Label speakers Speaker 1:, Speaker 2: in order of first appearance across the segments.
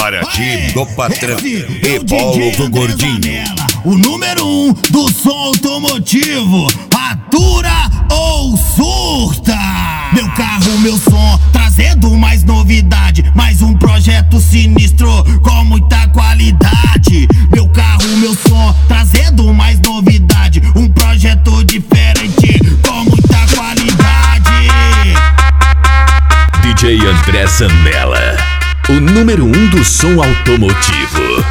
Speaker 1: Paraty do Patrão e Polo do Gordinho.
Speaker 2: O número 1 do som automotivo, atura ou surta. Meu carro, meu som, trazendo mais novidade, mais um projeto sinistro com muita qualidade. Meu carro, meu som, trazendo mais novidade, um projeto diferente com muita qualidade.
Speaker 3: DJ André Zanella, o número 1 do som automotivo.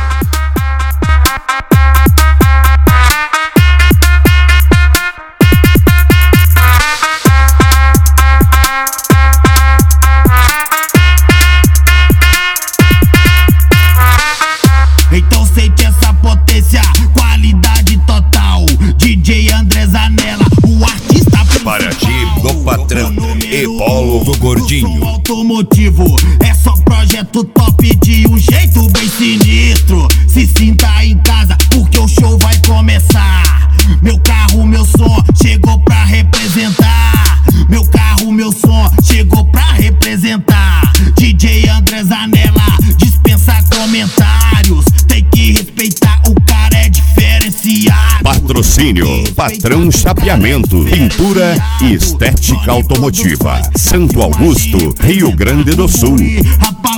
Speaker 2: Então sente essa potência, qualidade total. DJ André Zanella, o artista principal.
Speaker 1: Paraty do Patrão e Polo do Gordinho.
Speaker 2: Automotivo é só projeto top de um jeito bem sinistro. Se sinta em casa porque o show vai começar. Meu carro, meu som chegou pra representar. Meu carro, meu som chegou pra representar. DJ André Zanella dispensa comentários, tem que respeitar, o cara é diferenciado.
Speaker 1: Patrocínio Patrão Chapeamento, pintura e estética automotiva, Santo Augusto, Rio Grande do Sul.